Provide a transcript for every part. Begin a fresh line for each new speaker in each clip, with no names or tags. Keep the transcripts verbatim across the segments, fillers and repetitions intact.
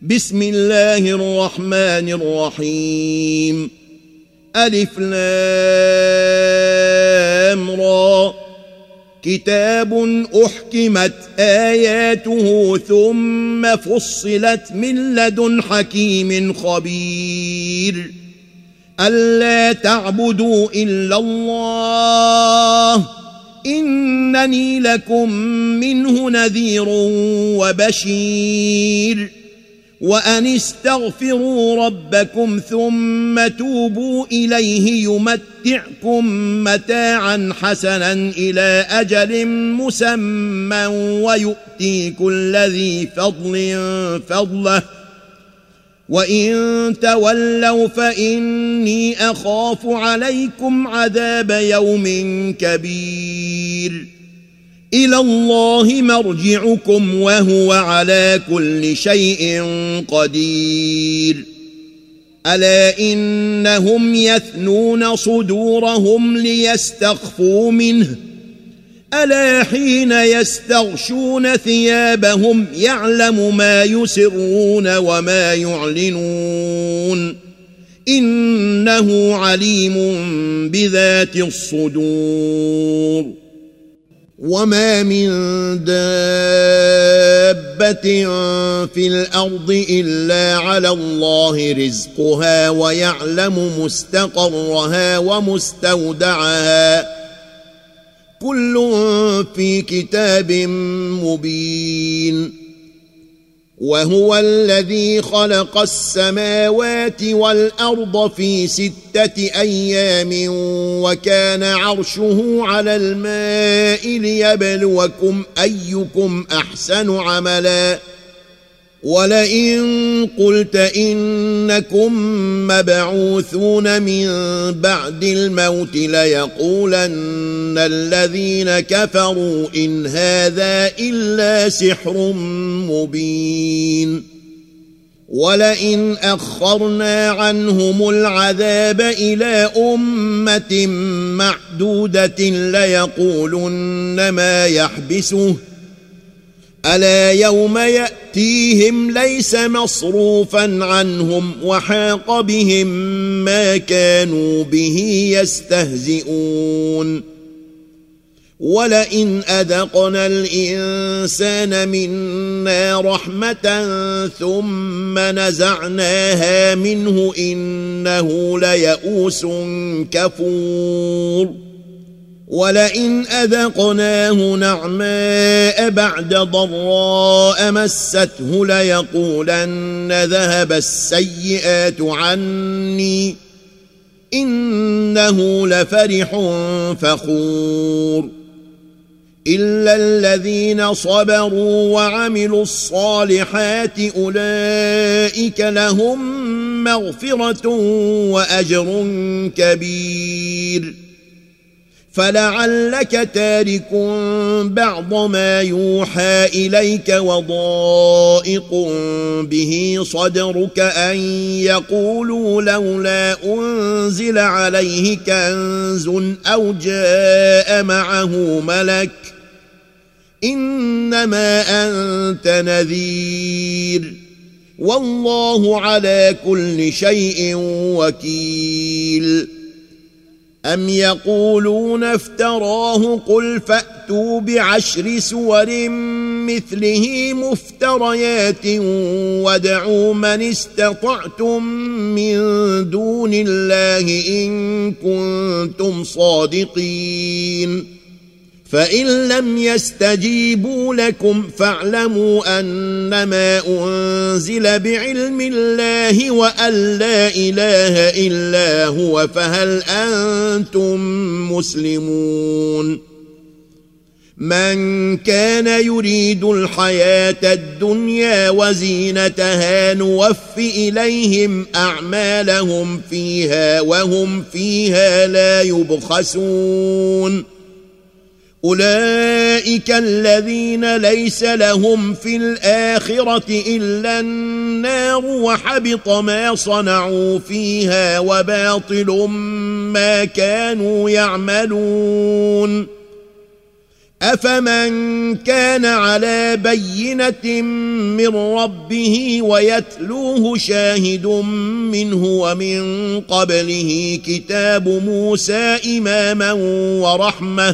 بسم الله الرحمن الرحيم. ألف لام را. كتاب أحكمت آياته ثم فصلت من لدن حكيم خبير. ألا تعبدوا إلا الله إنني لكم منه نذير وبشير. وأن استغفروا ربكم ثم توبوا إليه يمتعكم متاعا حسنا إلى أجل مسمى ويؤتي كل ذي فضل فضله وإن تولوا فإني أخاف عليكم عذاب يوم كبير. إلى الله مرجعكم وهو على كل شيء قدير. ألا إنهم يثنون صدورهم ليستخفوا منه ألا حين يستغشون ثيابهم يعلم ما يسرون وما يعلنون إنه عليم بذات الصدور. وما من دابة في الأرض إلا على الله رزقها ويعلم مستقرها ومستودعها كل في كتاب مبين. وهو الذي خلق السماوات والأرض في ستة أيام وكان عرشه على الماء ليبلوكم أيكم أحسن عملا. ولئن قلت إنكم مبعوثون من بعد الموت ليقولن الذين كفروا إن هذا إلا سحر مبين. ولئن أخرنا عنهم العذاب إلى أمة معدودة ليقولن ما يحبسه ألا يوم يأتيهم ليس مصروفا عنهم وحاق بهم ما كانوا به يستهزئون. ولئن أذقنا الإنسان منا رحمة ثم نزعناها منه إنه ليئوس كفور. ولئن أذقناه نعماء بعد ضراء مسته ليقولن ذهب السيئات عني إنه لفرح فخور. إلا الذين صبروا وعملوا الصالحات أولئك لهم مغفرة وأجر كبير. فلعلك تارك بعض ما يوحى إليك وضائق به صدرك أن يقولوا لولا أنزل عليه كنز أو جاء معه ملك إنما أنت نذير والله على كل شيء وكيل. أم يقولون افتراه قل فأتوا بعشر سور مثله مفتريات وادعوا من استطعتم من دون الله إن كنتم صادقين. فإن لم يستجيبوا لكم فاعلموا أنما أنزل بعلم الله وأن لا إله إلا هو فهل أنتم مسلمون. من كان يريد الحياة الدنيا وزينتها نوف إليهم أعمالهم فيها وهم فيها لا يبخسون. أولئك الذين ليس لهم في الآخرة إلا النار وحبط ما صنعوا فيها وباطل ما كانوا يعملون. أفمن كان على بينة من ربه ويتلوه شاهد منه ومن قبله كتاب موسى إماما ورحمة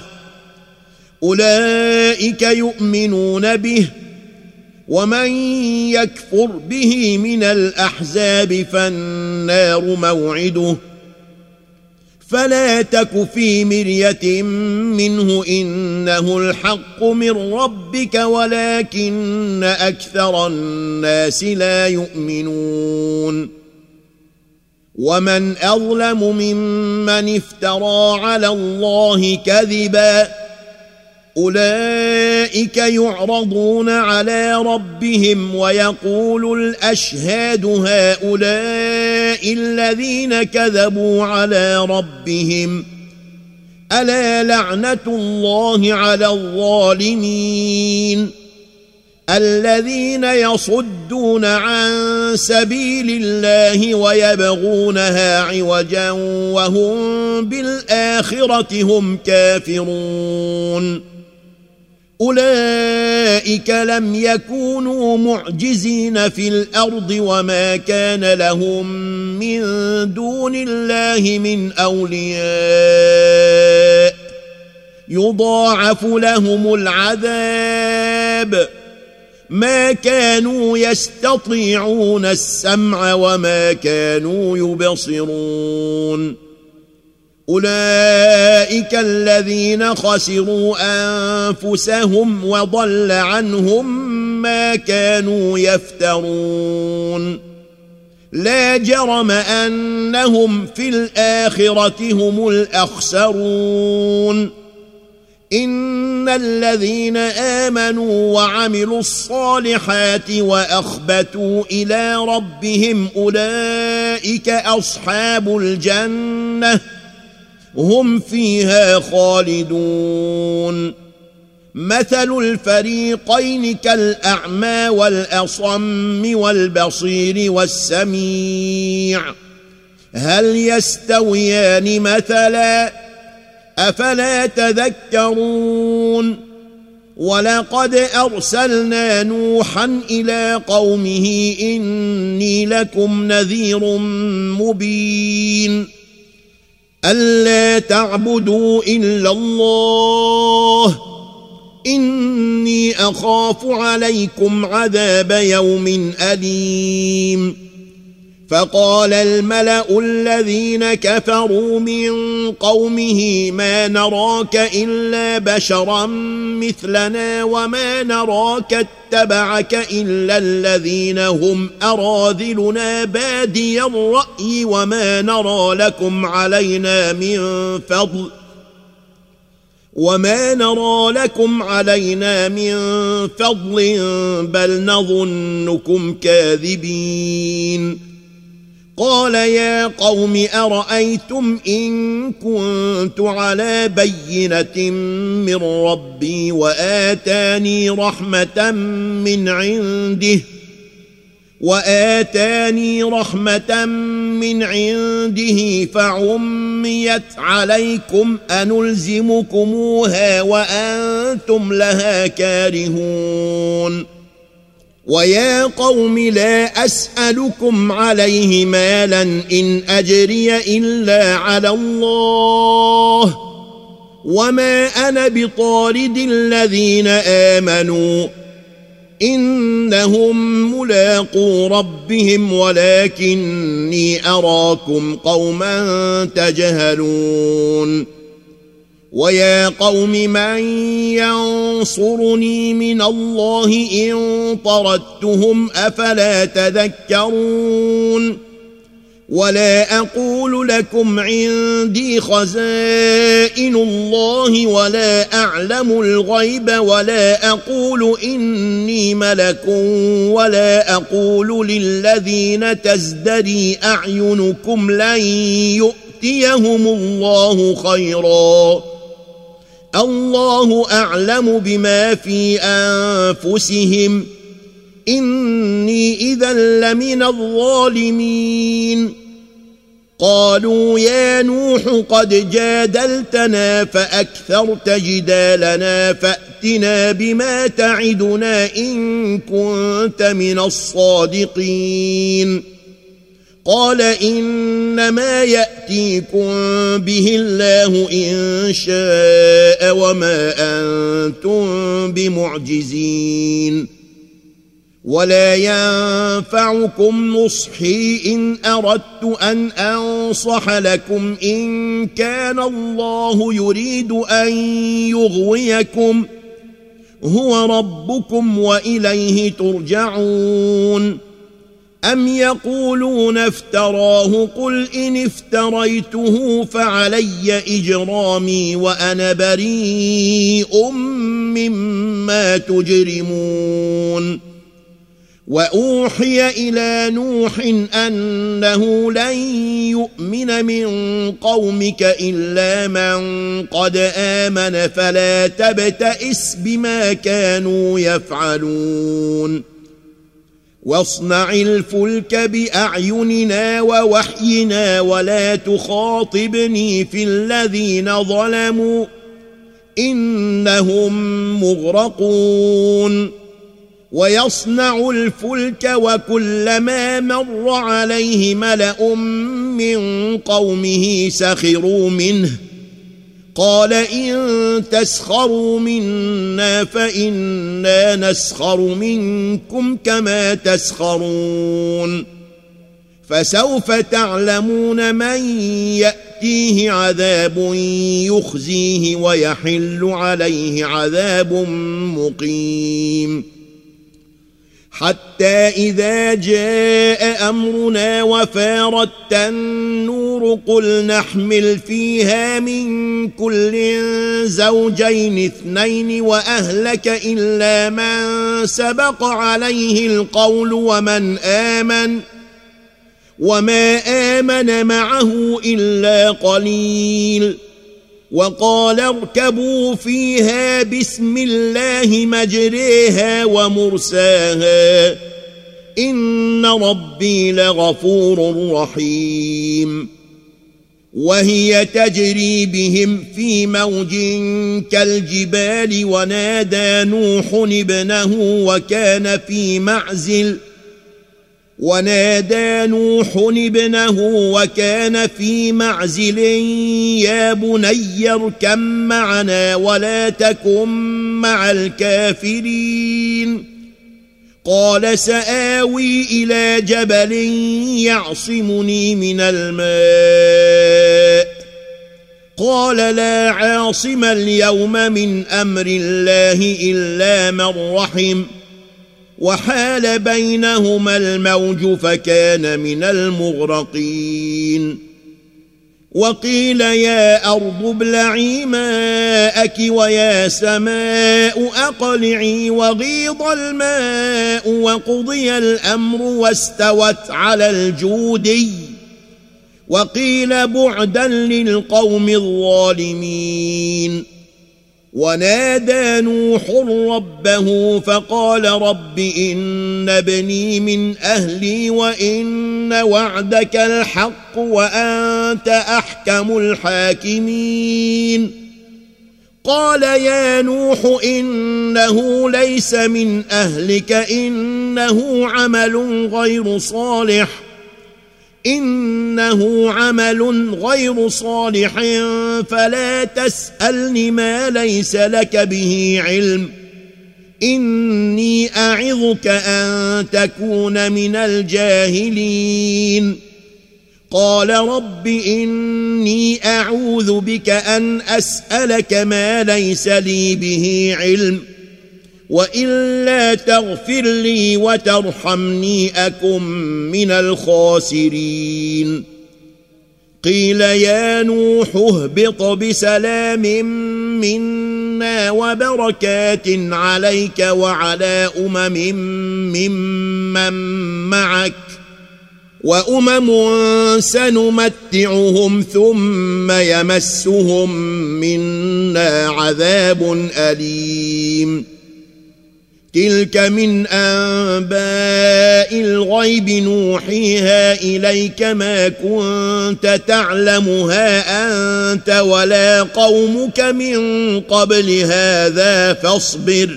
أولئك يؤمنون به ومن يكفر به من الأحزاب فالنار موعده فلا تك في مرية منه إنه الحق من ربك ولكن أكثر الناس لا يؤمنون ومن أظلم ممن افترى على الله كذبا أولئك يعرضون على ربهم ويقول الأشهاد هؤلاء الذين كذبوا على ربهم ألا لعنة الله على الظالمين الذين يصدون عن سبيل الله ويبغونها عوجا وهم بالآخرة هم كافرون أولئك لم يكونوا معجزين في الأرض وما كان لهم من دون الله من أولياء يضاعف لهم العذاب ما كانوا يستطيعون السمع وما كانوا يبصرون أولئك الذين خسروا أنفسهم وضل عنهم ما كانوا يفترون لا جرم أنهم في الآخرة هم الأخسرون إن الذين آمنوا وعملوا الصالحات وأخبتوا إلى ربهم أولئك أصحاب الجنة هم فيها خالدون مثل الفريقين كالأعمى والأصم والبصير والسميع هل يستويان مثلا أفلا تذكرون ولقد أرسلنا نوحا إلى قومه إني لكم نذير مبين ألا تعبدوا إلا الله إني أخاف عليكم عذاب يوم أليم فقال الملأ الذين كفروا من قومه ما نراك إلا بشرا مثلنا وما نراك اتبعك إلا الذين هم أراذلنا بادي الرأي وما نرى لكم علينا من فضل وما نرى لكم علينا من فضل بل نظنكم كاذبين قال يا قوم أرأيتم إن كنت على بينة من ربي وآتاني رحمة من عنده وآتاني رحمة من عنده فعميت عليكم أنلزمكموها وأنتم لها كارهون ويا قوم لا أسألكم عليه مالا إن أجري إلا على الله وما أنا بطارد الذين آمنوا إنهم ملاقو ربهم ولكني أراكم قوما تجهلون ويا قوم من ينصرني من الله إن طردتهم أفلا تذكرون ولا أقول لكم عندي خزائن الله ولا أعلم الغيب ولا أقول إني ملك ولا أقول للذين تزدري أعينكم لن يؤتيهم الله خيرا الله أعلم بما في أنفسهم إني إذا لمن الظالمين قالوا يا نوح قد جادلتنا فأكثرت جدالنا فأتنا بما تعدنا إن كنت من الصادقين قال إنما يأتيكم به الله إن شاء وما أنتم بمعجزين ولا ينفعكم نصحي إن أردت أن أنصح لكم إن كان الله يريد أن يغويكم هو ربكم وإليه ترجعون أم يقولون افتراه قل إن افتريته فعلي إجرامي وأنا بريء مما تجرمون وأوحي إلى نوح أنه لن يؤمن من قومك إلا من قد آمن فلا تبتئس بما كانوا يفعلون واصنع الفلك بأعيننا ووحينا ولا تخاطبني في الذين ظلموا إنهم مغرقون ويصنع الفلك وكلما مر عليه ملأ من قومه سخروا منه قال إن تسخروا منا فإنا نسخر منكم كما تسخرون فسوف تعلمون من يأتيه عذاب يخزيه ويحل عليه عذاب مقيم حتى إذا جاء أمرنا وفارت النور قل نحمل فيها من كل زوجين اثنين وأهلك إلا من سبق عليه القول ومن آمن وما آمن معه إلا قليل وقال اركبوا فيها بسم الله مجريها ومرساها إن ربي لغفور رحيم وهي تجري بهم في موج كالجبال ونادى نوح ابنه وكان في معزل ونادى نوح ابنه وكان في معزل يا بني اركب معنا ولا تكن مع الكافرين قال سآوي إلى جبل يعصمني من الماء قال لا عاصم اليوم من أمر الله إلا من رحم وحال بينهما الموج فكان من المغرقين وقيل يا أرض ابلعي ماءك ويا سماء أقلعي وغيض الماء وقضي الأمر واستوت على الجودي وقيل بعدا للقوم الظالمين ونادى نوح ربه فقال رب إن ابني من أهلي وإن وعدك الحق وأنت أحكم الحاكمين قال يا نوح إنه ليس من أهلك إنه عمل غير صالح إنه عمل غير صالح فلا تسألني ما ليس لك به علم إني أعظك أن تكون من الجاهلين قال رب إني أعوذ بك أن أسألك ما ليس لي به علم وإلا تغفر لي وترحمني أكن من الخاسرين قيل يا نوح اهبط بسلام منا وبركات عليك وعلى أمم ممن معك وأمم سنمتعهم ثم يمسهم منا عذاب أليم تلك من أنباء الغيب نوحيها إليك ما كنت تعلمها أنت ولا قومك من قبل هذا فاصبر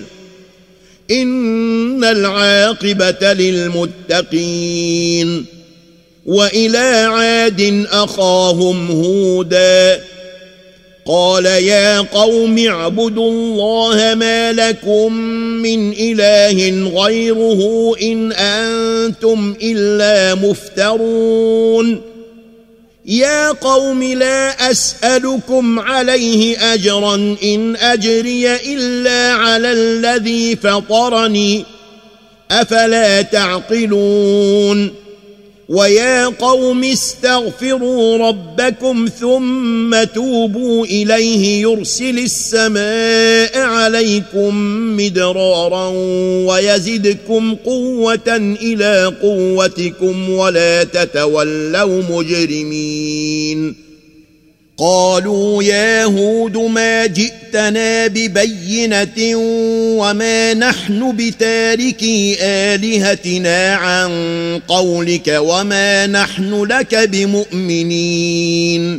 إن العاقبة للمتقين. وإلى عاد أخاهم هودا قال يا قوم اعبدوا الله ما لكم من إله غيره إن أنتم إلا مفترون. يا قوم لا أسألكم عليه أجرا إن أجري إلا على الذي فطرني أفلا تعقلون. ويا قوم استغفروا ربكم ثم توبوا إليه يرسل السماء عليكم مدرارا ويزدكم قوة إلى قوتكم ولا تتولوا مجرمين. قالوا يا هود ما جئتنا ببينة وما نحن بتاركي آلهتنا عن قولك وما نحن لك بمؤمنين.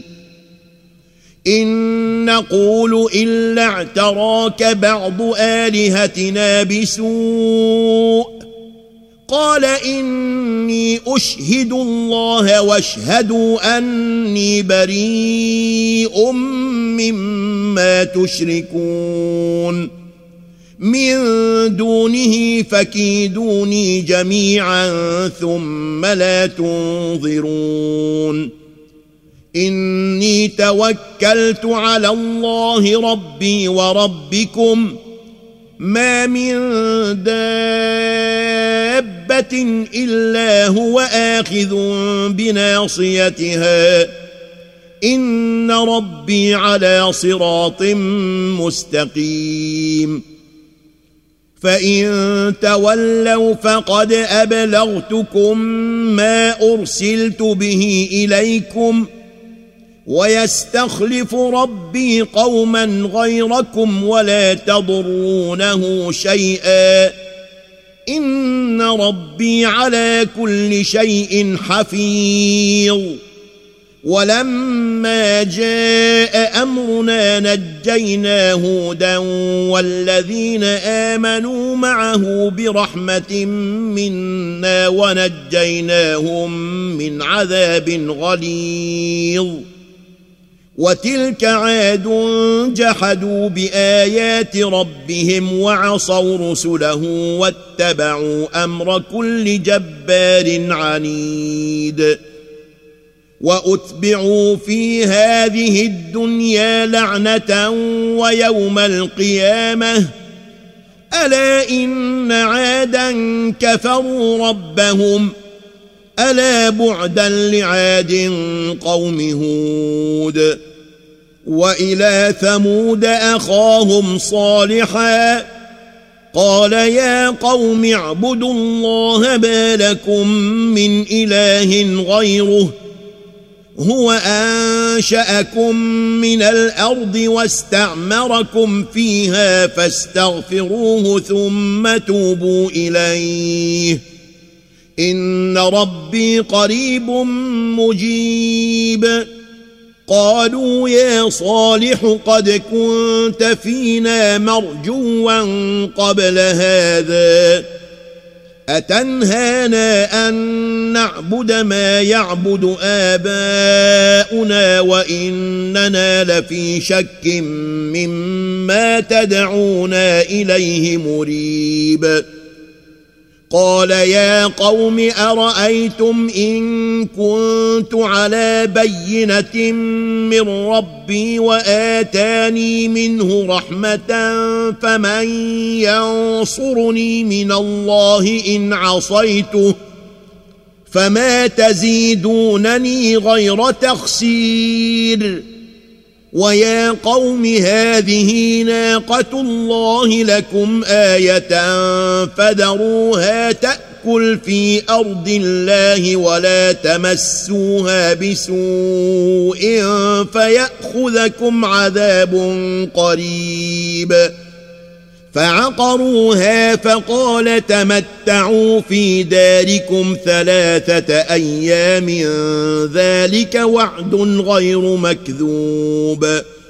إن نقول إلا اعتراك بعض آلهتنا بسوء. قال إني أشهد الله واشهدوا أني بريء مما تشركون من دونه فكيدوني جميعا ثم لا تنظرون. إني توكلت على الله ربي وربكم ما من دابة إلا هو آخذ بناصيتها إن ربي على صراط مستقيم. فإن تولوا فقد أبلغتكم ما أرسلت به إليكم ويستخلف ربي قوما غيركم ولا تضرونه شيئا إن ربي على كل شيء حفيظ. ولما جاء أمرنا نجينا هودا والذين آمنوا معه برحمة منا ونجيناهم من عذاب غليظ. وتلك عاد جحدوا بآيات ربهم وعصوا رسله واتبعوا أمر كل جبار عنيد. وأتبعوا في هذه الدنيا لعنة ويوم القيامة ألا إن عادا كفروا ربهم ألا بعدا لعاد قوم هود. وإلى ثمود أخاهم صالحا قال يا قوم اعبدوا الله ما لكم من إله غيره هو أنشأكم من الأرض واستعمركم فيها فاستغفروه ثم توبوا إليه إن ربي قريب مجيب. قالوا يا صالح قد كنت فينا مرجوا قبل هذا أتنهانا أن نعبد ما يعبد آباؤنا وإننا لفي شك مما تدعونا إليه مريب. قال يا قوم أرأيتم إن كنت على بينة من ربي وآتاني منه رحمة فمن ينصرني من الله إن عصيته فما تزيدونني غير تخسير. ويا قوم هذه ناقة الله لكم آية فذروها تأكل في أرض الله ولا تمسوها بسوء فيأخذكم عذاب قريب. فعقروها فقال تمتعوا في داركم ثلاثة أيام ذلك وعد غير مكذوب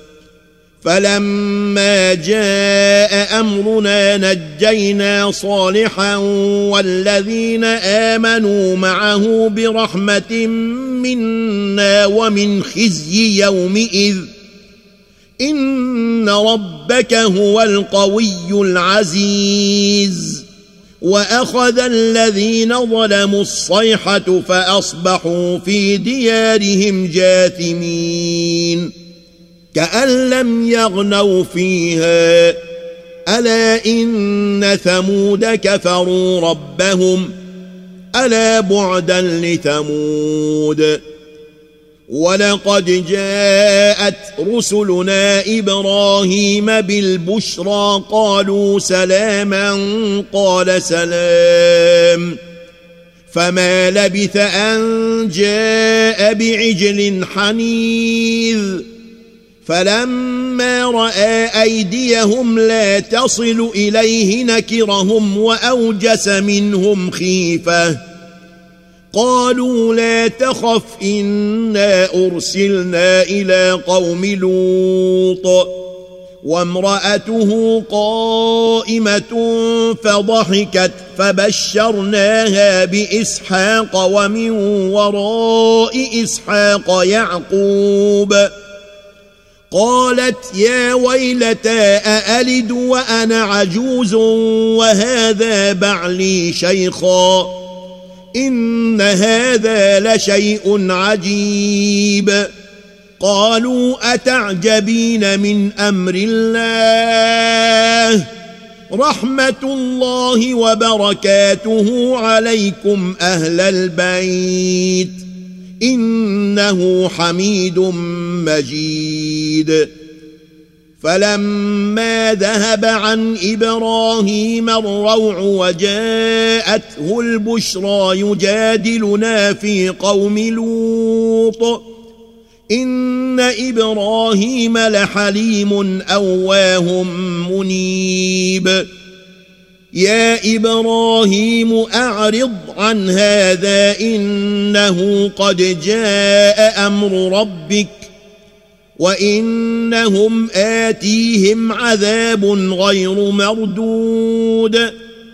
فلما جاء أمرنا نجينا صالحا والذين آمنوا معه برحمة منا ومن خزي يومئذ إن ربك هو القوي العزيز وأخذ الذين ظلموا الصيحة فأصبحوا في ديارهم جاثمين كأن لم يغنوا فيها ألا إن ثمود كفروا ربهم ألا بعدا لثمود ولقد جاءت رسلنا إبراهيم بالبشرى قالوا سلاما قال سلام فما لبث أن جاء بعجل حنيذ فلما رأى أيديهم لا تصل إليه نكرهم وأوجس منهم خيفة قالوا لا تخف إنا أرسلنا إلى قوم لوط وامرأته قائمة فضحكت فبشرناها بإسحاق ومن وراء إسحاق يعقوب قالت يا ويلتى أألد وأنا عجوز وهذا بعلي شيخا إن هذا لشيء عجيب قالوا أتعجبين من أمر الله رحمة الله وبركاته عليكم أهل البيت إنه حميد مجيد فلما ذهب عن إبراهيم الروع وجاءته البشرى يجادلنا في قوم لوط إن إبراهيم لحليم أواه منيب يا إبراهيم أعرض عن هذا إنه قد جاء أمر ربك وإنهم آتيهم عذاب غير مردود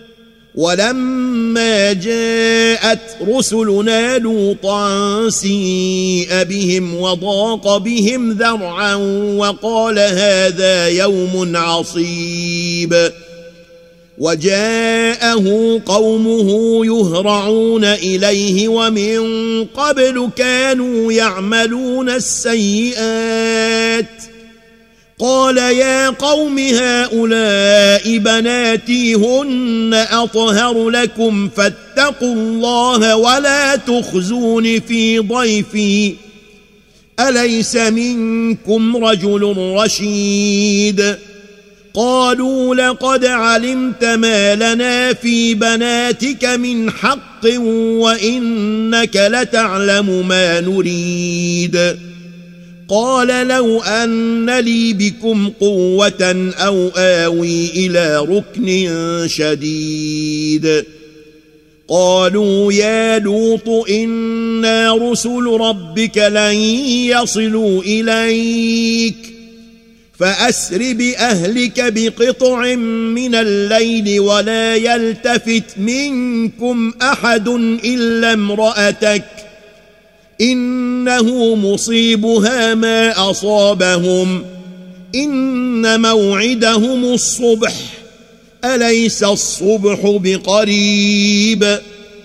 ولما جاءت رسلنا لوطا سيء بهم وضاق بهم ذرعا وقال هذا يوم عصيب وجاءه قومه يهرعون إليه ومن قبل كانوا يعملون السيئات قال يا قوم هؤلاء بناتي هن أطهر لكم فاتقوا الله ولا تخزون في ضيفي أليس منكم رجل رشيد قالوا لقد علمت ما لنا في بناتك من حق وإنك لتعلم ما نريد قال لو أن لي بكم قوة أو آوي إلى ركن شديد قالوا يا لوط إنا رسل ربك لن يصلوا إليك فأسر بأهلك بقطع من الليل ولا يلتفت منكم أحد إلا امرأتك إنه مصيبها ما أصابهم إن موعدهم الصبح أليس الصبح بقريب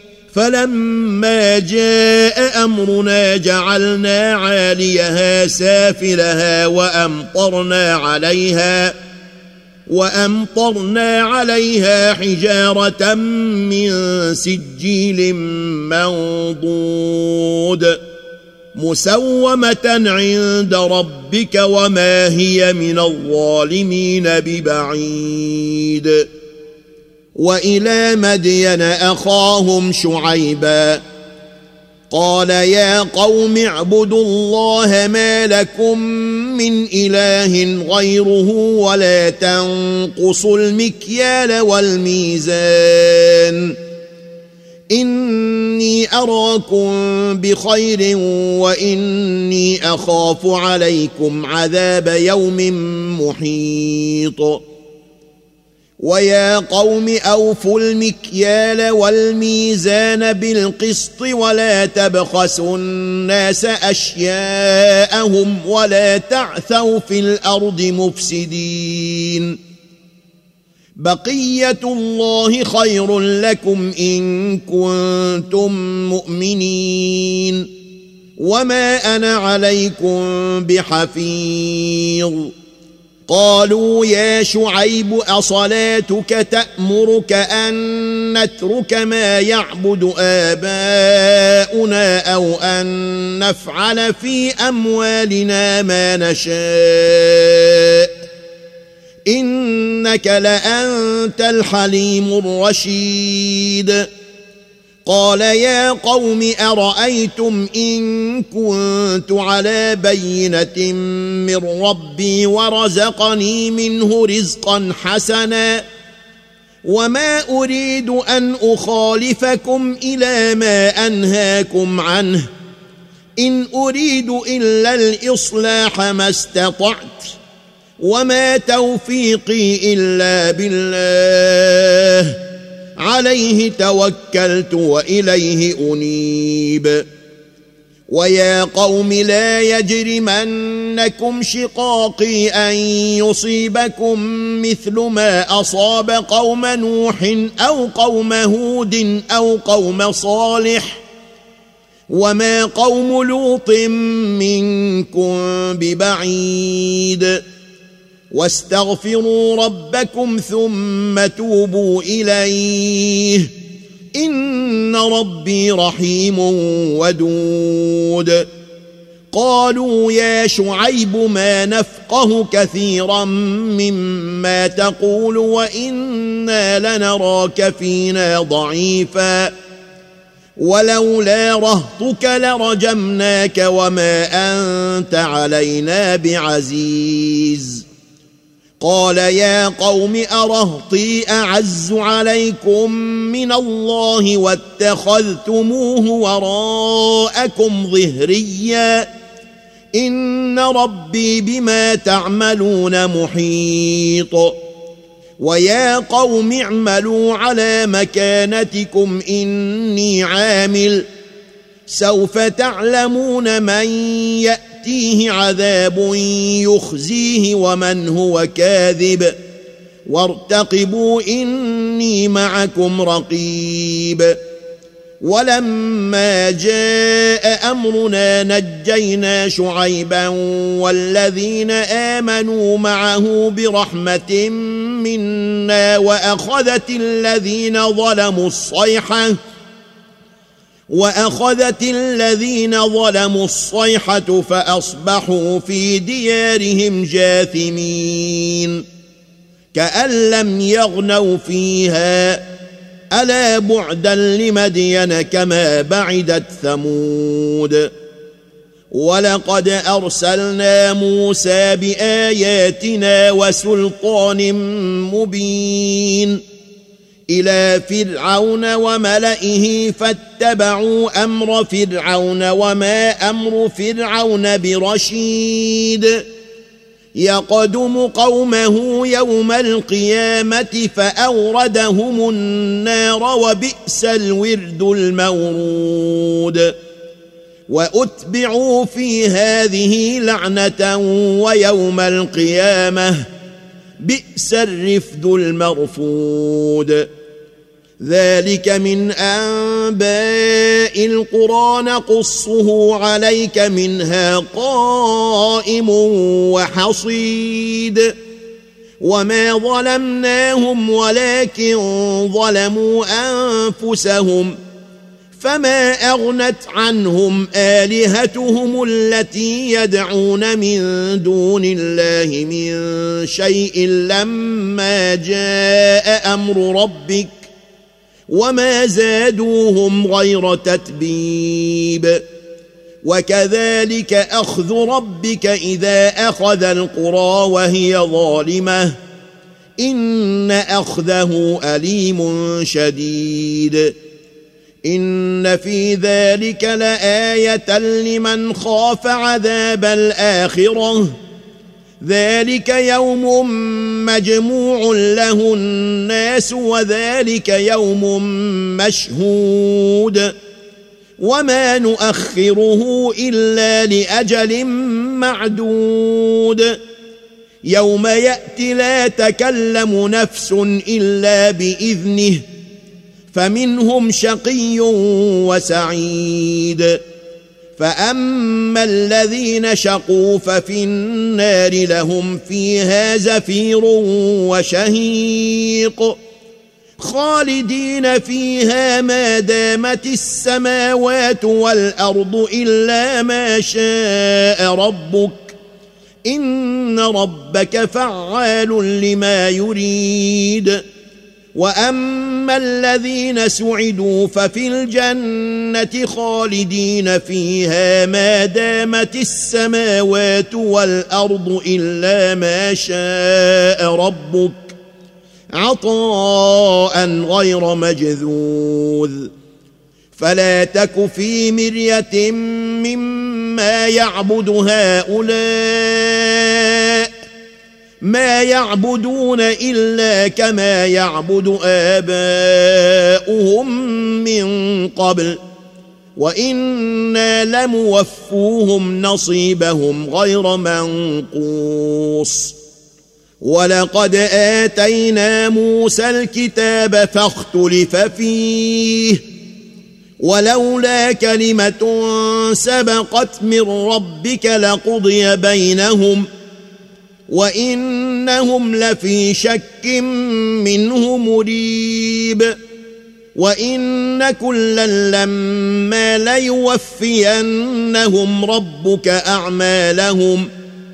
فلما جاء أمرنا جعلنا عاليها سافلها وأمطرنا عليها وأمطرنا عليها حجارة من سجيل منضود مسومة عند ربك وما هي من الظالمين ببعيد وإلى مدين أخاهم شعيبا قال يا قوم اعبدوا الله ما لكم من إله غيره ولا تنقصوا المكيال والميزان إني أراكم بخير وإني أخاف عليكم عذاب يوم محيط ويا قوم أوفوا المكيال والميزان بالقسط ولا تبخسوا الناس أشياءهم ولا تعثوا في الأرض مفسدين بقية الله خير لكم إن كنتم مؤمنين وما أنا عليكم بحفيظ قالوا يا شعيب أصلاتك تأمرك أن نترك ما يعبد آباؤنا أو أن نفعل في أموالنا ما نشاء إنك لأنت الحليم الرشيد قال يا قوم أرأيتم إن كنت على بينة من ربي ورزقني منه رزقا حسنا وما أريد أن أخالفكم إلى ما أنهاكم عنه إن أريد إلا الإصلاح ما استطعت وما توفيقي إلا بالله عليه توكلت وإليه أنيب ويا قوم لا يجرمنكم شقاقي أن يصيبكم مثل ما أصاب قوم نوح أو قوم هود أو قوم صالح وما قوم لوط منكم ببعيد واستغفروا ربكم ثم توبوا إليه إن ربي رحيم ودود قالوا يا شعيب ما نفقه كثيرا مما تقول وإنا لنراك فينا ضعيفا ولولا رهطك لرجمناك وما أنت علينا بعزيز قال يا قوم أرهطي أعز عليكم من الله واتخذتموه وراءكم ظهريا إن ربي بما تعملون محيط ويا قوم اعملوا على مكانتكم إني عامل سوف تعلمون من يأتيه عذاب يخزيه ومن هو كاذب وارتقبوا إني معكم رقيب ولما جاء أمرنا نجينا شعيبا والذين آمنوا معه برحمة منا وأخذت الذين ظلموا الصيحة وأخذت الذين ظلموا الصيحة فأصبحوا في ديارهم جاثمين كأن لم يغنوا فيها ألا بعدا لمدين كما بعدت ثمود ولقد أرسلنا موسى بآياتنا وسلطان مبين إلى فرعون وملئه فاتبعوا أمر فرعون وما أمر فرعون برشيد يقدم قومه يوم القيامة فأوردهم النار وبئس الورد المورود وأتبعوا في هذه لعنة ويوم القيامة بئس الرفد المرفود ذلك من أنباء القرى نقصه عليك منها قائم وحصيد وما ظلمناهم ولكن ظلموا أنفسهم فما أغنت عنهم آلهتهم التي يدعون من دون الله من شيء لما جاء أمر ربك وما زادوهم غير تتبيب وكذلك أخذ ربك إذا أخذ القرى وهي ظالمة إن أخذه أليم شديد إن في ذلك لآية لمن خاف عذاب الآخرة ذلك يوم مجموع له الناس وذلك يوم مشهود وما نؤخره إلا لأجل معدود يوم يأتي لا تكلم نفس إلا بإذنه فمنهم شقي وسعيد فأما الذين شقوا ففي النار لهم فيها زفير وشهيق خالدين فيها ما دامت السماوات والأرض إلا ما شاء ربك إن ربك فعال لما يريد وأما الذين سعدوا ففي الجنة خالدين فيها ما دامت السماوات والأرض إلا ما شاء ربك عطاء غير مجذوذ فلا تك في مرية مما يعبد هؤلاء ما يعبدون إلا كما يعبد آباؤهم من قبل وإنا لموفوهم نصيبهم غير منقوص ولقد آتينا موسى الكتاب فاختلف فيه ولولا كلمة سبقت من ربك لقضي بينهم وإنهم لفي شك منه مريب وإن كلا لما ليوفينهم ربك أعمالهم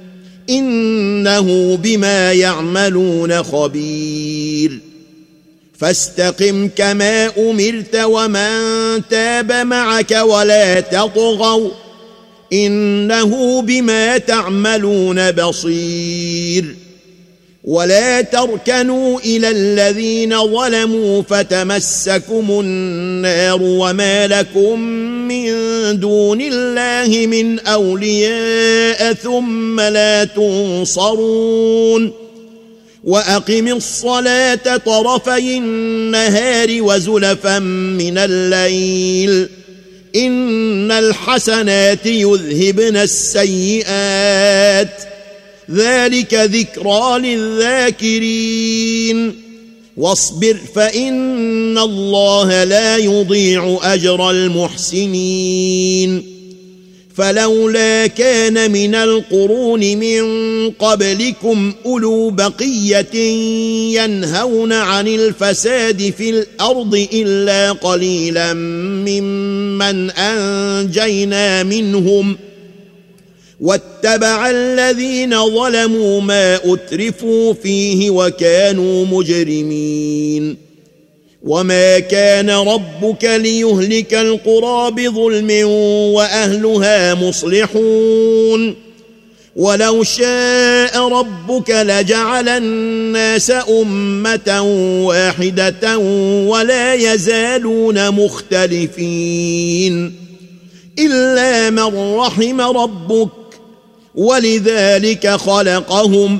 إنه بما يعملون خبير فاستقم كما أمرت ومن تاب معك ولا تطغوا إنه بما تعملون بصير ولا تركنوا إلى الذين ظلموا فتمسكم النار وما لكم من دون الله من أولياء ثم لا تنصرون وأقم الصلاة طرفي النهار وزلفا من الليل إن الحسنات يذهبن السيئات ذلك ذكرى للذاكرين واصبر فإن الله لا يضيع أجر المحسنين فلولا كان من القرون من قبلكم أولو بقية ينهون عن الفساد في الأرض إلا قليلا ممن أنجينا منهم واتبع الذين ظلموا ما أترفوا فيه وكانوا مجرمين وما كان ربك ليهلك القرى بظلم وأهلها مصلحون ولو شاء ربك لجعل الناس أمة واحدة ولا يزالون مختلفين إلا من رحم ربك ولذلك خلقهم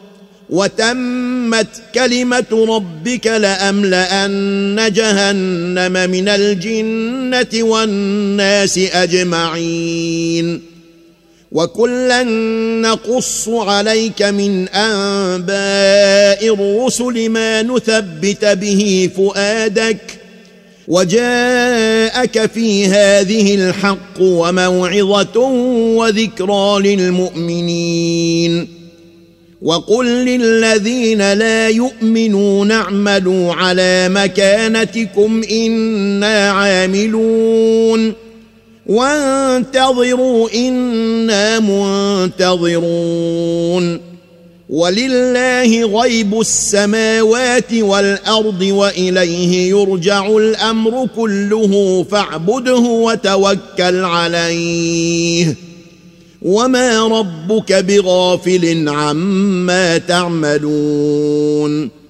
وتمت كلمة ربك لأملأن جهنم من الجنة والناس أجمعين وكلا نقص عليك من أنباء الرسل ما نثبت به فؤادك وجاءك في هذه الحق وموعظة وذكرى للمؤمنين وقل للذين لا يؤمنون اعملوا على مكانتكم إنا عاملون وانتظروا إنا منتظرون ولله غيب السماوات والأرض وإليه يرجع الأمر كله فاعبده وتوكل عليه وما ربك بغافل عما تعملون